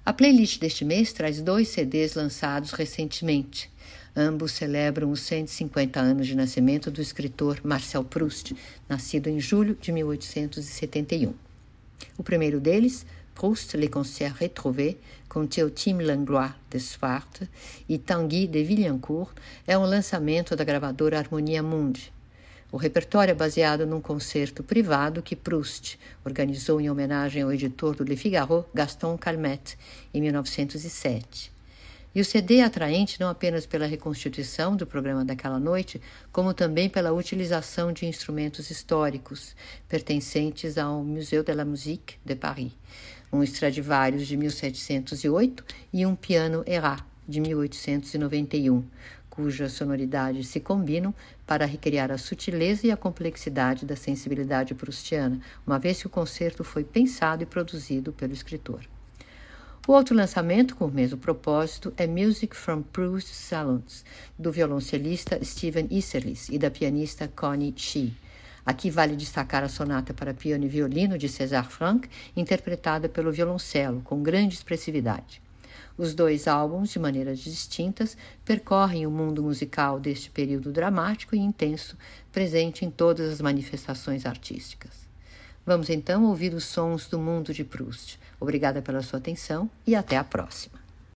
A playlist deste mês traz 2 CDs lançados recentemente. Ambos celebram os 150 anos de nascimento do escritor Marcel Proust, nascido em julho de 1871. O primeiro deles, Proust, Les Concerts Retrouvés, com Théotime Langlois de Swart e Tanguy de Villancourt, é um lançamento da gravadora Harmonia Mundi. O repertório é baseado num concerto privado que Proust organizou em homenagem ao editor do Le Figaro, Gaston Calmette, em 1907. E o CD é atraente não apenas pela reconstituição do programa daquela noite, como também pela utilização de instrumentos históricos pertencentes ao Musée de la Musique de Paris, um Stradivarius de 1708 e um piano Erard de 1891, cujas sonoridades se combinam para recriar a sutileza e a complexidade da sensibilidade proustiana, uma vez que o concerto foi pensado e produzido pelo escritor. O outro lançamento, com o mesmo propósito, é Music from Proust's Salons, do violoncelista Steven Isserlis e da pianista Connie Shea. Aqui vale destacar a sonata para piano e violino de César Franck, interpretada pelo violoncelo, com grande expressividade. Os 2 álbuns, de maneiras distintas, percorrem o mundo musical deste período dramático e intenso, presente em todas as manifestações artísticas. Vamos então ouvir os sons do mundo de Proust. Obrigada pela sua atenção e até a próxima.